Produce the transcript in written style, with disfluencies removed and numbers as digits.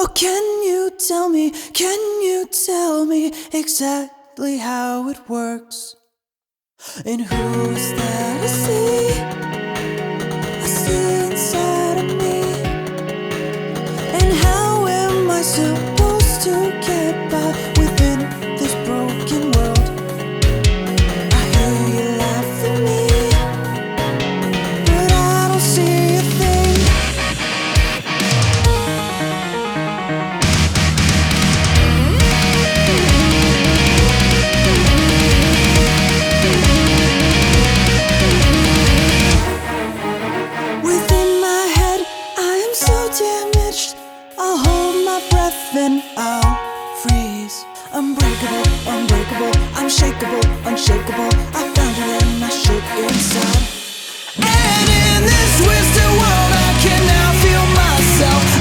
Oh, can you tell me exactly how it works? And who is that I see inside of me? And how am I supposed to get by within this broken world? I hear you laugh at me, but I don't see a thing. Within my head, I am so damaged. I'll hold my breath and I'll freeze. Unbreakable, unbreakable, unshakable, unshakable. I found it and I shook inside. And in this twisted world, I can now feel myself.